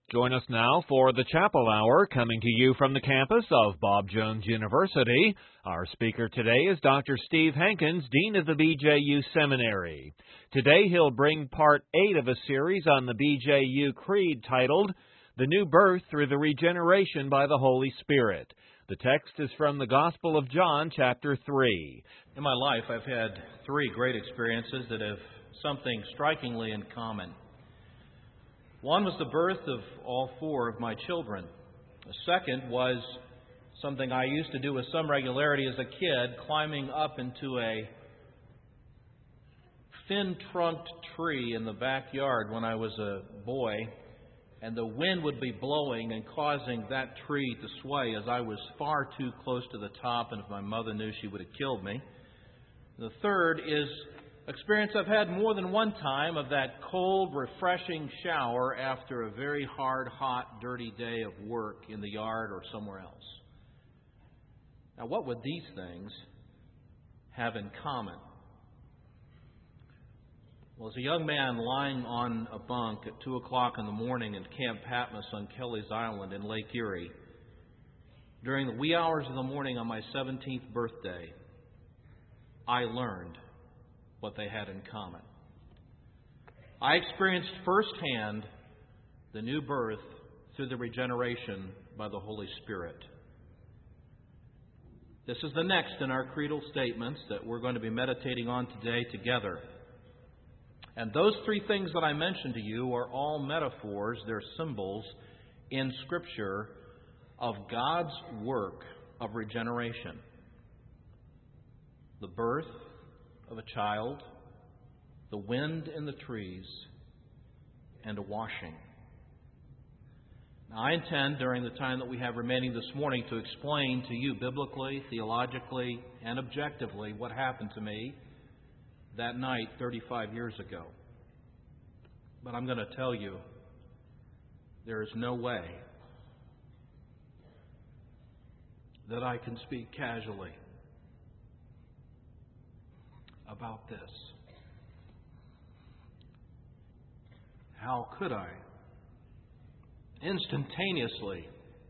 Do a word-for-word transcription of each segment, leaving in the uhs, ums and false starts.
Join us now for the Chapel Hour, coming to you from the campus of Bob Jones University. Our speaker today is Doctor Steve Hankins, Dean of the B J U Seminary. Today he'll bring part eight of a series on the B J U Creed titled, The New Birth Through the Regeneration by the Holy Spirit. The text is from the Gospel of John, chapter three. In my life, I've had three great experiences that have something strikingly in common. One was the birth of all four of my children. The second was something I used to do with some regularity as a kid, climbing up into a thin-trunked tree in the backyard when I was a boy, and the wind would be blowing and causing that tree to sway as I was far too close to the top, and if my mother knew, she would have killed me. The third is experience I've had more than one time of that cold, refreshing shower after a very hard, hot, dirty day of work in the yard or somewhere else. Now, what would these things have in common? Well, as a young man lying on a bunk at two o'clock in the morning in Camp Patmos on Kelleys Island in Lake Erie, during the wee hours of the morning on my seventeenth birthday, I learned what they had in common. I experienced firsthand the new birth through the regeneration by the Holy Spirit. This is the next in our creedal statements that we're going to be meditating on today together. And those three things that I mentioned to you are all metaphors, they're symbols in Scripture of God's work of regeneration. The birth of a child, the wind in the trees, and a washing. Now, I intend, during the time that we have remaining this morning, to explain to you biblically, theologically, and objectively what happened to me that night thirty-five years ago. But I'm going to tell you, there is no way that I can speak casually about this. How could I instantaneously?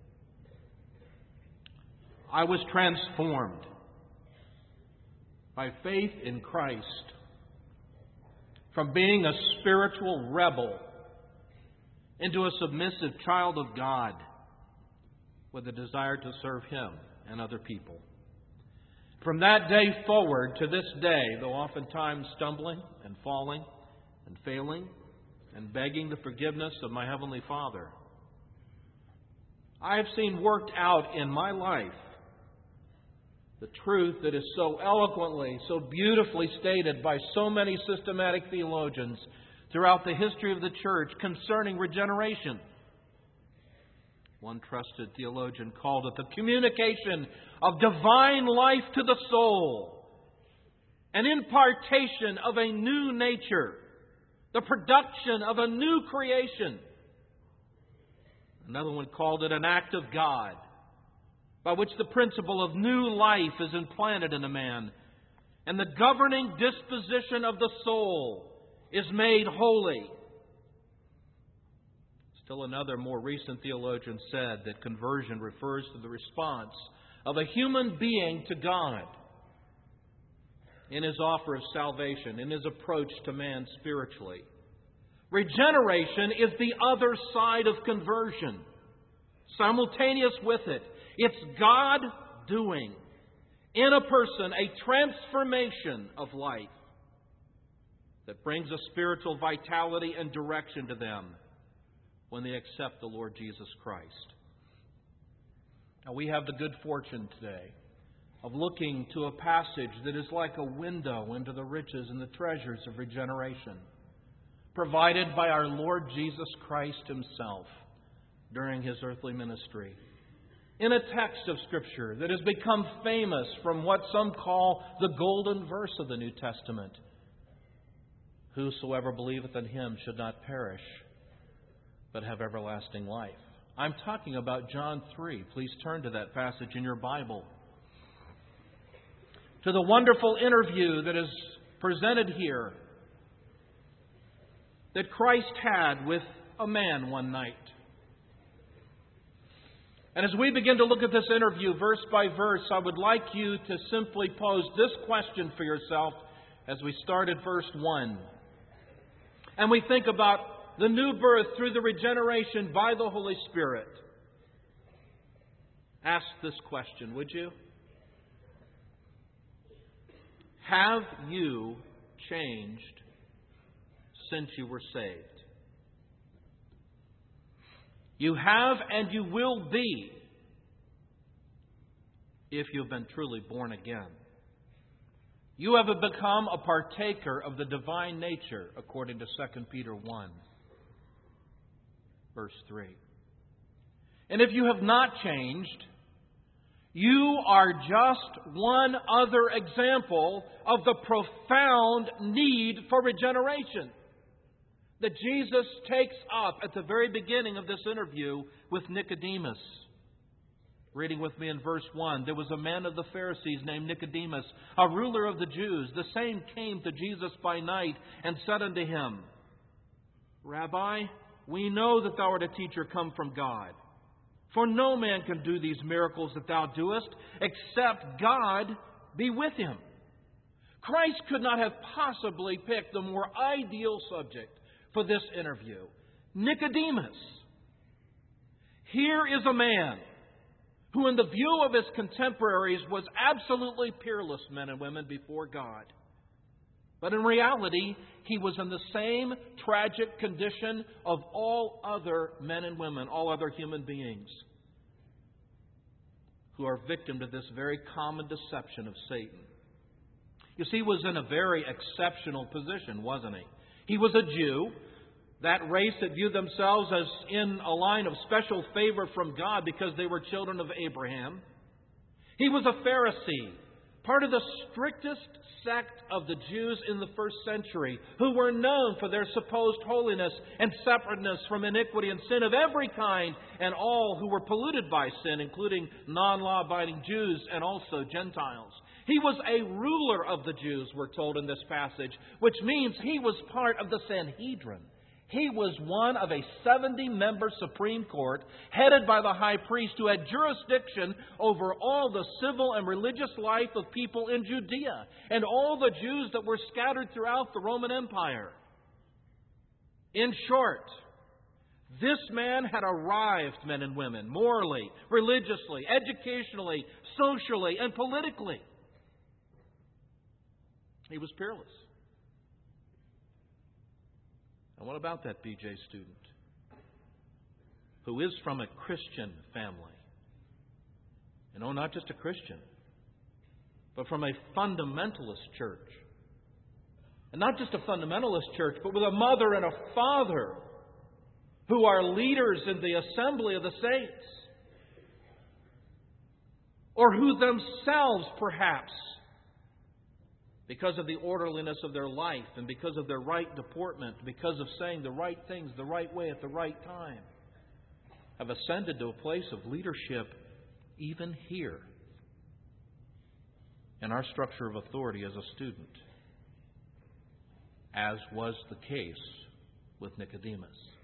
I was transformed by faith in Christ from being a spiritual rebel into a submissive child of God with a desire to serve Him and other people. From that day forward to this day, though oftentimes stumbling and falling and failing and begging the forgiveness of my Heavenly Father, I have seen worked out in my life the truth that is so eloquently, so beautifully stated by so many systematic theologians throughout the history of the church concerning regeneration. One trusted theologian called it the communication of divine life to the soul, an impartation of a new nature, the production of a new creation. Another one called it an act of God, by which the principle of new life is implanted in a man, and the governing disposition of the soul is made holy. Still another more recent theologian said that conversion refers to the response of a human being to God in his offer of salvation, in his approach to man spiritually. Regeneration is the other side of conversion. Simultaneous with it, it's God doing in a person a transformation of life that brings a spiritual vitality and direction to them when they accept the Lord Jesus Christ. Now, we have the good fortune today of looking to a passage that is like a window into the riches and the treasures of regeneration, provided by our Lord Jesus Christ Himself during His earthly ministry. In a text of Scripture that has become famous from what some call the golden verse of the New Testament. Whosoever believeth in Him should not perish, but have everlasting life. I'm talking about John three. Please turn to that passage in your Bible. To the wonderful interview that is presented here that Christ had with a man one night And as we begin to look at this interview verse by verse, I would like you to simply pose this question for yourself as we start at verse one. And we think about the new birth through the regeneration by the Holy Spirit. Ask this question, would you? Have you changed since you were saved? You have and you will be if you've been truly born again. You have become a partaker of the divine nature, according to Second Peter one, verse three. And if you have not changed, you are just one other example of the profound need for regeneration that Jesus takes up at the very beginning of this interview with Nicodemus. Reading with me in verse one, there was a man of the Pharisees named Nicodemus, a ruler of the Jews. The same came to Jesus by night and said unto him, Rabbi, we know that thou art a teacher come from God. For no man can do these miracles that thou doest, except God be with him. Christ could not have possibly picked the more ideal subject for this interview. Nicodemus. Here is a man who, in the view of his contemporaries, was absolutely peerless, men and women, before God. But in reality, he was in the same tragic condition of all other men and women, all other human beings, who are victim to this very common deception of Satan. You see, he was in a very exceptional position, wasn't he? He was a Jew, that race that viewed themselves as in a line of special favor from God because they were children of Abraham. He was a Pharisee, part of the strictest sect of the Jews in the first century, who were known for their supposed holiness and separateness from iniquity and sin of every kind, and all who were polluted by sin, including non-law-abiding Jews and also Gentiles. He was a ruler of the Jews, we're told in this passage, which means he was part of the Sanhedrin. He was one of a seventy-member Supreme Court headed by the high priest who had jurisdiction over all the civil and religious life of people in Judea and all the Jews that were scattered throughout the Roman Empire. In short, this man had arrived, men and women, morally, religiously, educationally, socially, and politically. He was peerless. And what about that B J student who is from a Christian family? And oh, not just a Christian, but from a fundamentalist church. And not just a fundamentalist church, but with a mother and a father who are leaders in the assembly of the saints. Or who themselves, perhaps, because of the orderliness of their life and because of their right deportment, because of saying the right things the right way at the right time, have ascended to a place of leadership even here in our structure of authority as a student, as was the case with Nicodemus.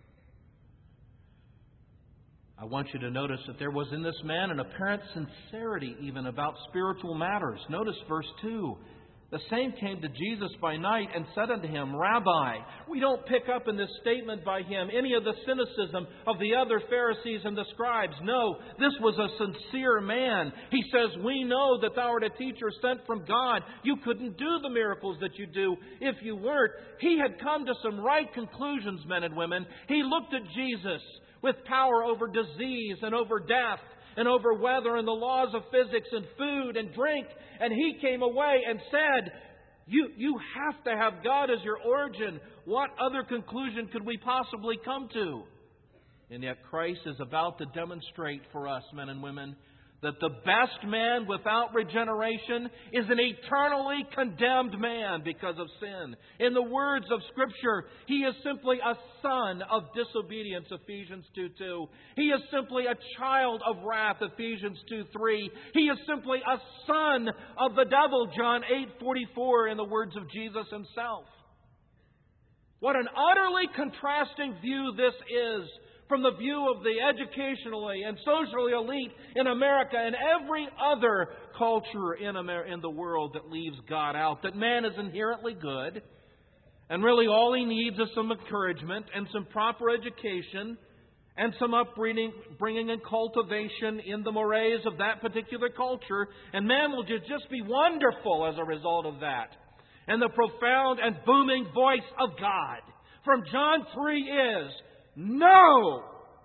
I want you to notice that there was in this man an apparent sincerity even about spiritual matters. Notice verse two. The same came to Jesus by night and said unto him, Rabbi. We don't pick up in this statement by him any of the cynicism of the other Pharisees and the scribes. No, this was a sincere man. He says, we know that thou art a teacher sent from God. You couldn't do the miracles that you do if you weren't. He had come to some right conclusions, men and women. He looked at Jesus with power over disease and over death and over weather and the laws of physics and food and drink. And he came away and said, you, you have to have God as your origin. What other conclusion could we possibly come to? And yet Christ is about to demonstrate for us, men and women, that the best man without regeneration is an eternally condemned man because of sin. In the words of Scripture, he is simply a son of disobedience, Ephesians two two. He is simply a child of wrath, Ephesians two three. He is simply a son of the devil, John eight forty-four, in the words of Jesus himself. What an utterly contrasting view this is from the view of the educationally and socially elite in America and every other culture in America, in the world that leaves God out, that man is inherently good, and really all he needs is some encouragement and some proper education and some upbringing bringing and cultivation in the mores of that particular culture, and man will just, just be wonderful as a result of that. And the profound and booming voice of God from John three is, no!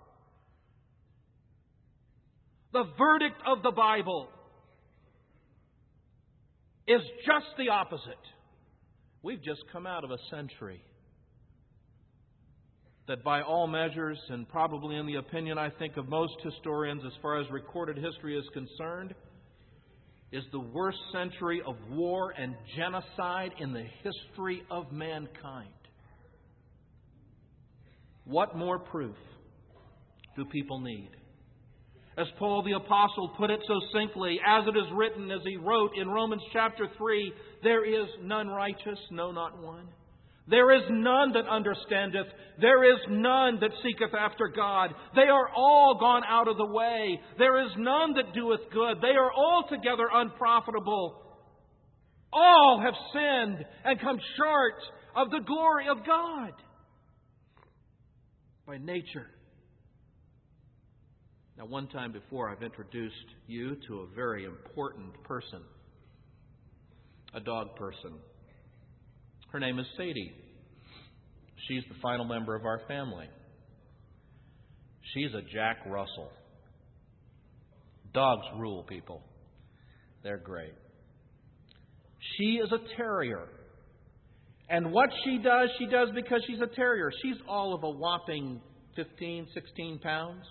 The verdict of the Bible is just the opposite. We've just come out of a century that by all measures, and probably in the opinion, I think, of most historians as far as recorded history is concerned, is the worst century of war and genocide in the history of mankind. What more proof do people need? As Paul the Apostle put it so succinctly, as it is written, as he wrote in Romans chapter three, there is none righteous, no, not one. There is none that understandeth. There is none that seeketh after God. They are all gone out of the way. There is none that doeth good. They are altogether unprofitable. All have sinned and come short of the glory of God. By nature. Now, one time before, I've introduced you to a very important person. A dog person. Her name is Sadie. She's the final member of our family. She's a Jack Russell. Dogs rule, people. They're great. She is a terrier. And what she does, she does because she's a terrier. She's all of a whopping fifteen, sixteen pounds.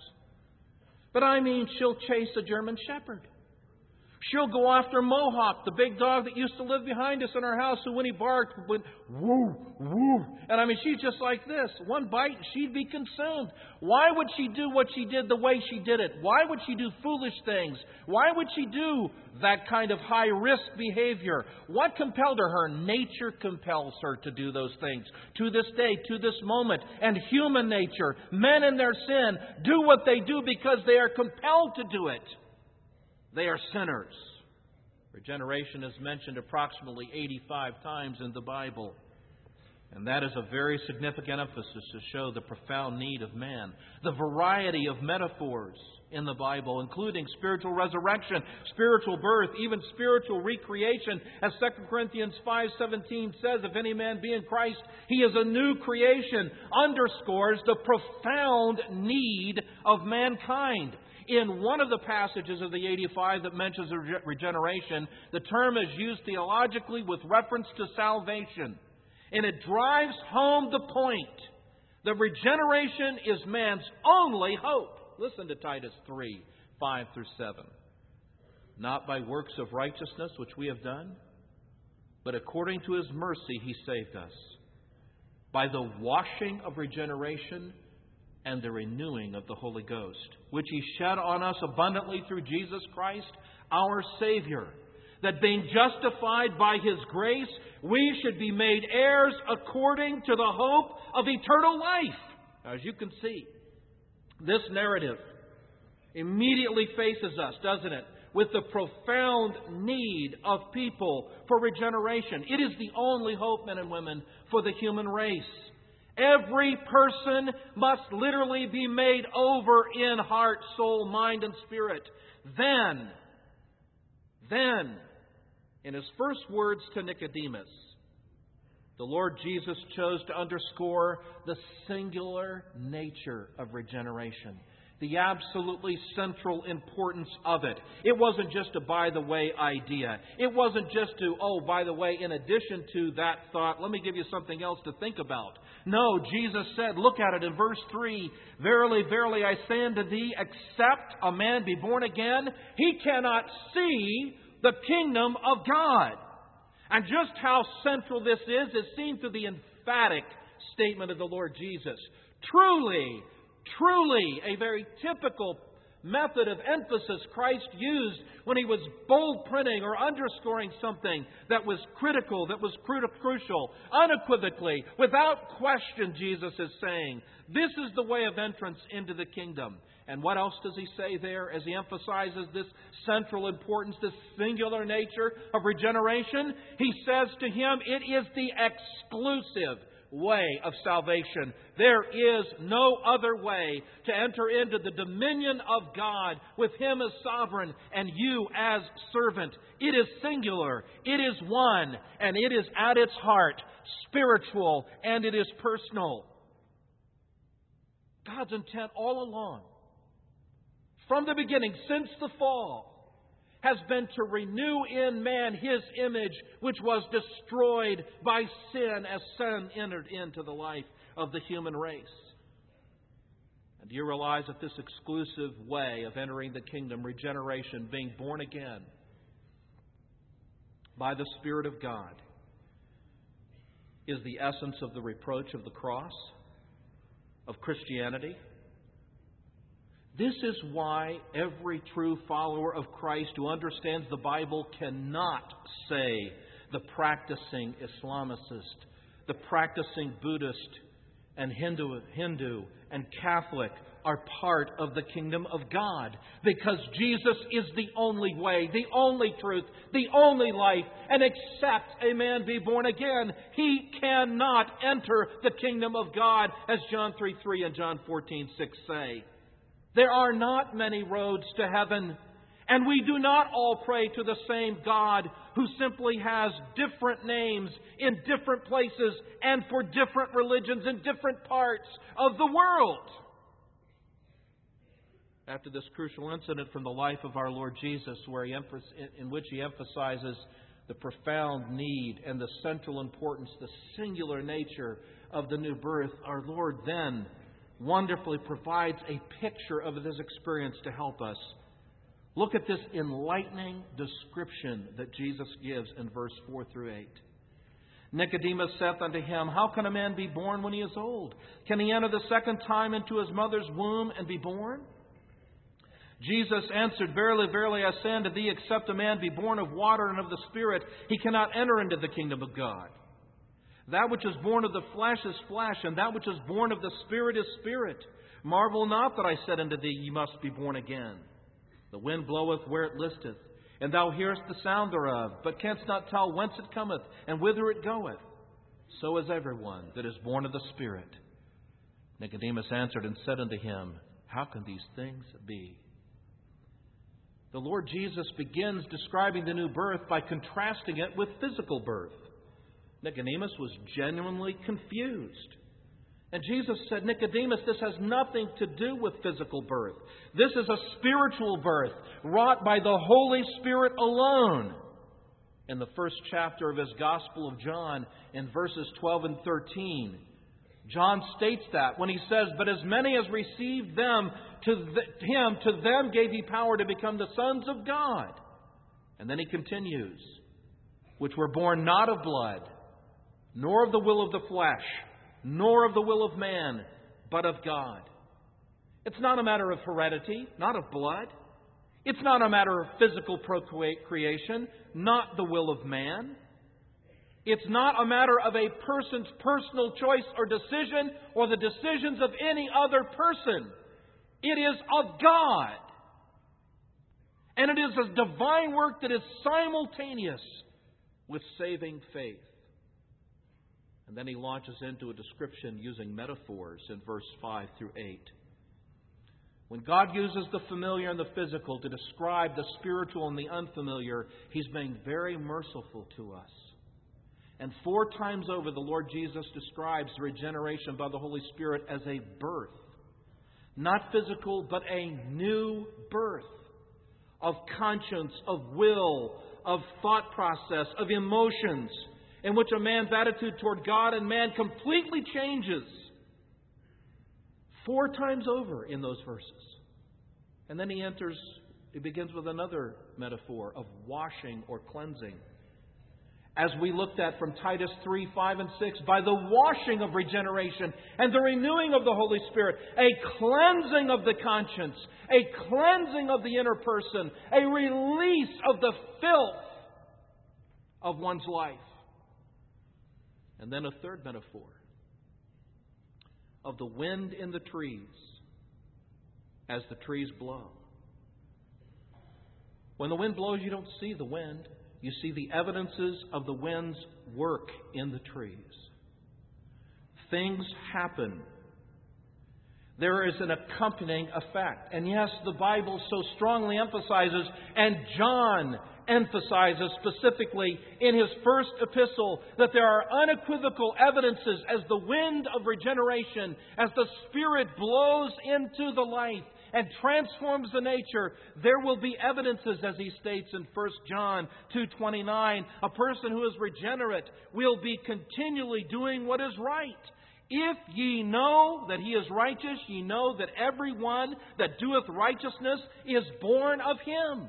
But I mean, she'll chase a German Shepherd. She'll go after Mohawk, the big dog that used to live behind us in our house, who when he barked went woo, woo. And I mean, she's just like this. One bite and she'd be consumed. Why would she do what she did the way she did it? Why would she do foolish things? Why would she do that kind of high-risk behavior? What compelled her? Her nature compels her to do those things. To this day, to this moment. And human nature, men in their sin, do what they do because they are compelled to do it. They are sinners. Regeneration is mentioned approximately eighty-five times in the Bible. And that is a very significant emphasis to show the profound need of man. The variety of metaphors in the Bible, including spiritual resurrection, spiritual birth, even spiritual recreation. As Second Corinthians five seventeen says, if any man be in Christ, he is a new creation, underscores the profound need of mankind. In one of the passages of the eighty-five that mentions regeneration, the term is used theologically with reference to salvation. And it drives home the point that regeneration is man's only hope. Listen to Titus three, five through seven. Not by works of righteousness which we have done, but according to His mercy He saved us, by the washing of regeneration and the renewing of the Holy Ghost, which He shed on us abundantly through Jesus Christ, our Savior, that being justified by His grace, we should be made heirs according to the hope of eternal life. Now, as you can see, this narrative immediately faces us, doesn't it, with the profound need of people for regeneration. It is the only hope, men and women, for the human race. Every person must literally be made over in heart, soul, mind, and spirit. Then, then, in His first words to Nicodemus, the Lord Jesus chose to underscore the singular nature of regeneration, the absolutely central importance of it. It wasn't just a by-the-way idea. It wasn't just to, oh, by the way, in addition to that thought, let me give you something else to think about. No, Jesus said, look at it in verse three, verily, verily, I say unto thee, except a man be born again, he cannot see the kingdom of God. And just how central this is is seen through the emphatic statement of the Lord Jesus. Truly, truly, a very typical method of emphasis Christ used when He was bold printing or underscoring something that was critical, that was cru- crucial, unequivocally, without question, Jesus is saying, this is the way of entrance into the kingdom. And what else does He say there as He emphasizes this central importance, this singular nature of regeneration? He says to him, it is the exclusive way of salvation. There is no other way to enter into the dominion of God with Him as sovereign and you as servant. It is singular, it is one, and it is at its heart spiritual, and it is personal. God's intent all along, from the beginning, since the fall, has been to renew in man His image, which was destroyed by sin as sin entered into the life of the human race. And do you realize that this exclusive way of entering the kingdom, regeneration, being born again by the Spirit of God, is the essence of the reproach of the cross, of Christianity? This is why every true follower of Christ who understands the Bible cannot say the practicing Islamicist, the practicing Buddhist and Hindu, Hindu and Catholic are part of the kingdom of God. Because Jesus is the only way, the only truth, the only life. And except a man be born again, he cannot enter the kingdom of God, as John three three and John fourteen six say. There are not many roads to heaven, and we do not all pray to the same God who simply has different names in different places and for different religions in different parts of the world. After this crucial incident from the life of our Lord Jesus, where he in which He emphasizes the profound need and the central importance, the singular nature of the new birth, our Lord then wonderfully provides a picture of this experience to help us. Look at this enlightening description that Jesus gives in verse four through eight. Nicodemus saith unto him, how can a man be born when he is old? Can he enter the second time into his mother's womb and be born? Jesus answered, verily, verily, I say unto thee, except a man be born of water and of the Spirit, he cannot enter into the kingdom of God. That which is born of the flesh is flesh, and that which is born of the Spirit is spirit. Marvel not that I said unto thee, ye must be born again. The wind bloweth where it listeth, and thou hearest the sound thereof, but canst not tell whence it cometh, and whither it goeth. So is everyone that is born of the Spirit. Nicodemus answered and said unto him, how can these things be? The Lord Jesus begins describing the new birth by contrasting it with physical birth. Nicodemus was genuinely confused. And Jesus said, Nicodemus, this has nothing to do with physical birth. This is a spiritual birth wrought by the Holy Spirit alone. In the first chapter of his Gospel of John, in verses twelve and thirteen, John states that when he says, but as many as received them to the, him, to them gave he power to become the sons of God. And then he continues, which were born not of blood, nor of the will of the flesh, nor of the will of man, but of God. It's not a matter of heredity, not of blood. It's not a matter of physical procreation, not the will of man. It's not a matter of a person's personal choice or decision or the decisions of any other person. It is of God. And it is a divine work that is simultaneous with saving faith. And then he launches into a description using metaphors in verse five through eight. When God uses the familiar and the physical to describe the spiritual and the unfamiliar, He's being very merciful to us. And four times over, the Lord Jesus describes regeneration by the Holy Spirit as a birth. Not physical, but a new birth of conscience, of will, of thought process, of emotions, in which a man's attitude toward God and man completely changes. Four times over in those verses. And then he enters, he begins with another metaphor of washing or cleansing. as we looked at from Titus three, five, and six, by the washing of regeneration and the renewing of the Holy Spirit, a cleansing of the conscience, a cleansing of the inner person, a release of the filth of one's life. And then a third metaphor of the wind in the trees as the trees blow. When the wind blows, you don't see the wind. You see the evidences of the wind's work in the trees. Things happen. There is an accompanying effect. And yes, the Bible so strongly emphasizes, and John emphasizes specifically in his first epistle, that there are unequivocal evidences as the wind of regeneration, as the Spirit blows into the life and transforms the nature. There will be evidences, as he states in First John two twenty-nine. A person who is regenerate will be continually doing what is right. If ye know that he is righteous, ye know that every one that doeth righteousness is born of him.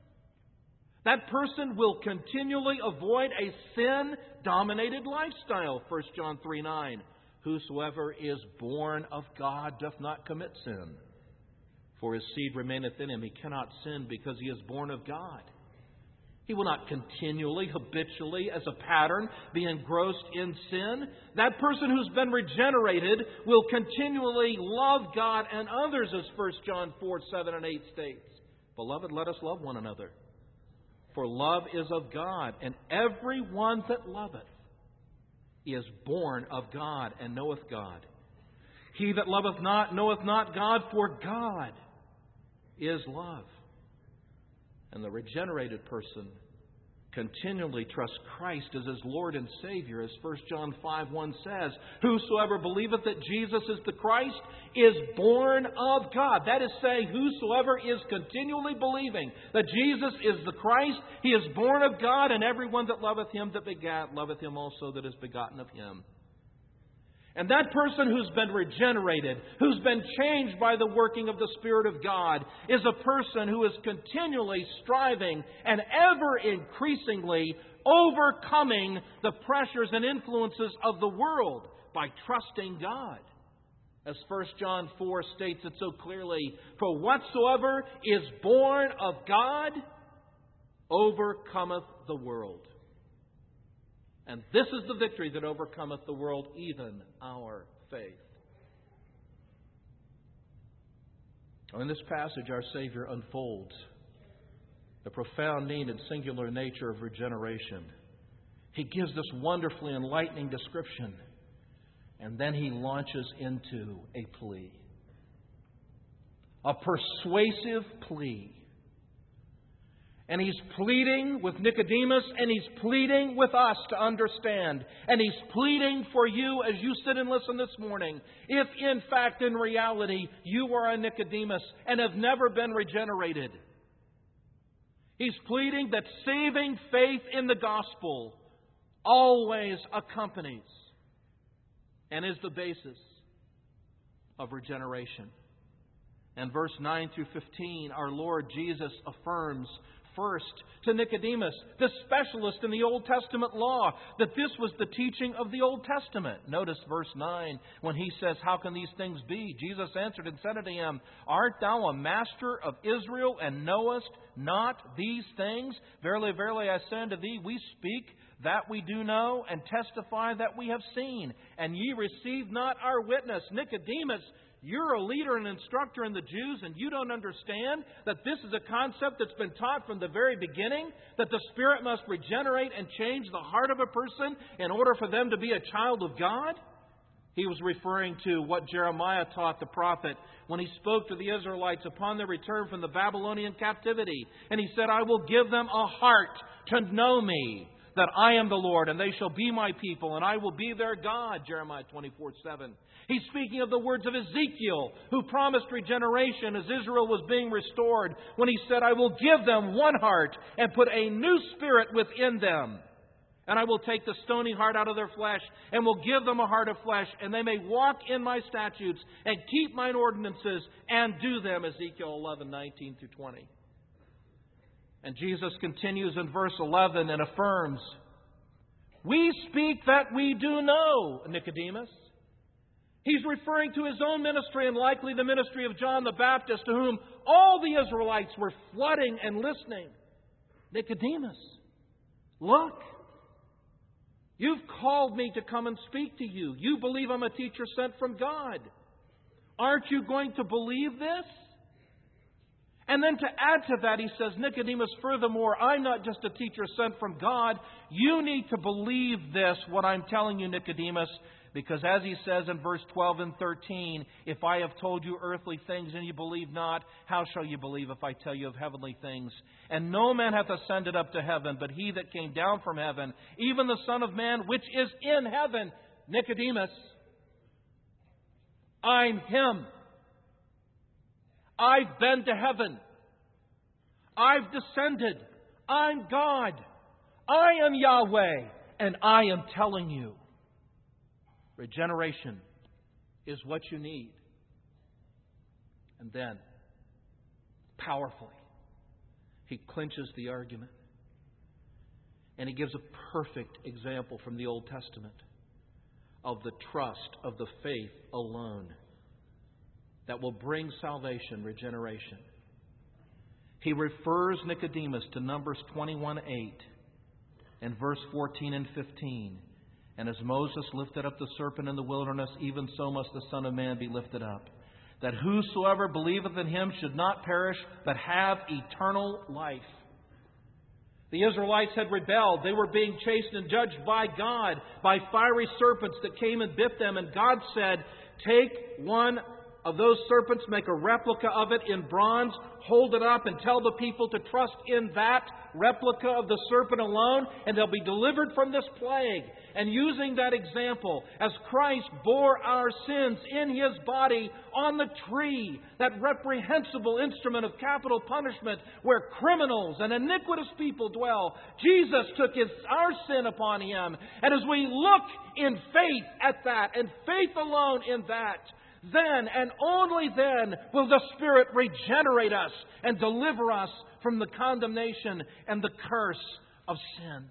That person will continually avoid a sin-dominated lifestyle. First John three nine. Whosoever is born of God doth not commit sin. For his seed remaineth in him. He cannot sin because he is born of God. He will not continually, habitually, as a pattern, be engrossed in sin. That person who's been regenerated will continually love God and others, as First John four, seven, and eight states. Beloved, let us love one another. For love is of God, and every one that loveth is born of God and knoweth God. He that loveth not knoweth not God, for God is love. And the regenerated person continually trusts Christ as his Lord and Savior, as First John five one says. Whosoever believeth that Jesus is the Christ is born of God. That is saying, whosoever is continually believing that Jesus is the Christ, he is born of God, and everyone that loveth him that begat loveth him also that is begotten of him. And that person who's been regenerated, who's been changed by the working of the Spirit of God, is a person who is continually striving and ever increasingly overcoming the pressures and influences of the world by trusting God. As First John four states it so clearly, for whatsoever is born of God overcometh the world. And this is the victory that overcometh the world, even our faith. In this passage, our Savior unfolds the profound need and singular nature of regeneration. He gives this wonderfully enlightening description, and then he launches into a plea. A persuasive plea. And he's pleading with Nicodemus, and he's pleading with us to understand. And he's pleading for you as you sit and listen this morning. If in fact, in reality, you are a Nicodemus and have never been regenerated. He's pleading that saving faith in the gospel always accompanies and is the basis of regeneration. And verse nine through fifteen, our Lord Jesus affirms first to Nicodemus, the specialist in the Old Testament law, that this was the teaching of the Old Testament. Notice verse nine when he says, how can these things be? Jesus answered and said unto him, art thou a master of Israel and knowest not these things? Verily, verily, I say unto thee, we speak that we do know and testify that we have seen, and ye receive not our witness. Nicodemus, you're a leader and instructor in the Jews, and you don't understand that this is a concept that's been taught from the very beginning, that the Spirit must regenerate and change the heart of a person in order for them to be a child of God? He was referring to what Jeremiah taught the prophet when he spoke to the Israelites upon their return from the Babylonian captivity. And he said, I will give them a heart to know me, that I am the Lord, and they shall be my people, and I will be their God. Jeremiah twenty-four seven. He's speaking of the words of Ezekiel, who promised regeneration as Israel was being restored, when he said, I will give them one heart and put a new spirit within them. And I will take the stony heart out of their flesh and will give them a heart of flesh, and they may walk in my statutes and keep mine ordinances and do them. Ezekiel eleven nineteen through twenty. And Jesus continues in verse eleven and affirms We speak that we do know, Nicodemus. He's referring to his own ministry and likely the ministry of John the Baptist, to whom all the Israelites were flooding and listening. Nicodemus, look, you've called me to come and speak to you. You believe I'm a teacher sent from God. Aren't you going to believe this? And then to add to that, he says, Nicodemus, furthermore, I'm not just a teacher sent from God. You need to believe this, what I'm telling you, Nicodemus, because as he says in verse twelve and thirteen, if I have told you earthly things and you believe not, how shall you believe if I tell you of heavenly things? And no man hath ascended up to heaven, but he that came down from heaven, even the Son of Man, which is in heaven. Nicodemus, I'm Him. I've been to heaven. I've descended. I'm God. I am Yahweh. And I am telling you, regeneration is what you need. And then, powerfully, he clinches the argument. And he gives a perfect example from the Old Testament of the trust of the faith alone that will bring salvation, regeneration. He refers Nicodemus to Numbers twenty-one eight and verse fourteen and fifteen. And as Moses lifted up the serpent in the wilderness, even so must the Son of Man be lifted up, that whosoever believeth in Him should not perish, but have eternal life. The Israelites had rebelled. They were being chased and judged by God, by fiery serpents that came and bit them. And God said, take one of those serpents, make a replica of it in bronze, hold it up and tell the people to trust in that replica of the serpent alone, and they'll be delivered from this plague. And using that example, as Christ bore our sins in His body on the tree, that reprehensible instrument of capital punishment where criminals and iniquitous people dwell, Jesus took his, our sin upon Him. And as we look in faith at that, and faith alone in that, then and only then will the Spirit regenerate us and deliver us from the condemnation and the curse of sin.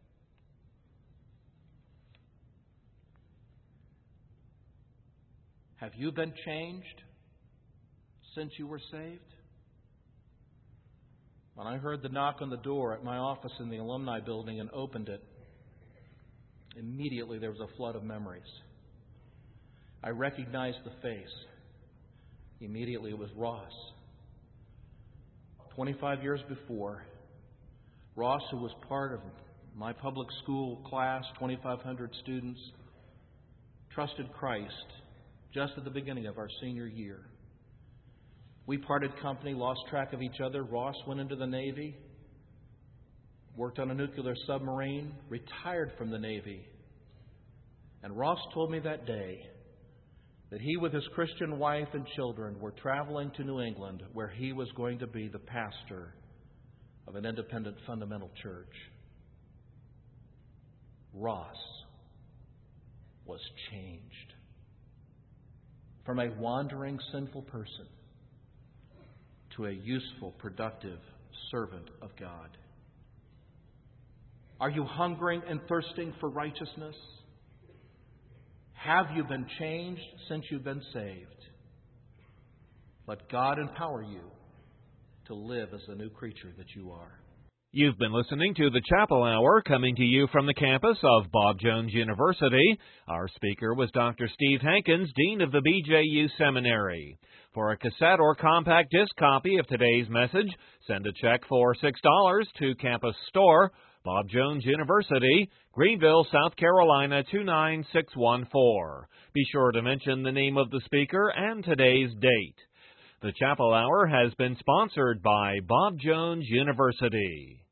Have you been changed since you were saved? When I heard the knock on the door at my office in the alumni building and opened it, immediately there was a flood of memories. I recognized the face. Immediately it was Ross. twenty-five years before, Ross, who was part of my public school class, twenty-five hundred students, trusted Christ just at the beginning of our senior year. We parted company, lost track of each other. Ross went into the Navy, worked on a nuclear submarine, retired from the Navy. And Ross told me that day that he, with his Christian wife and children, were traveling to New England, where he was going to be the pastor of an independent fundamental church. Ross was changed from a wandering, sinful person to a useful, productive servant of God. Are you hungering and thirsting for righteousness? Have you been changed since you've been saved? Let God empower you to live as the new creature that you are. You've been listening to the Chapel Hour, coming to you from the campus of Bob Jones University. Our speaker was Doctor Steve Hankins, Dean of the B J U Seminary. For a cassette or compact disc copy of today's message, send a check for six dollars to Campus Store, Bob Jones University, Greenville, South Carolina, two nine six one four. Be sure to mention the name of the speaker and today's date. The Chapel Hour has been sponsored by Bob Jones University.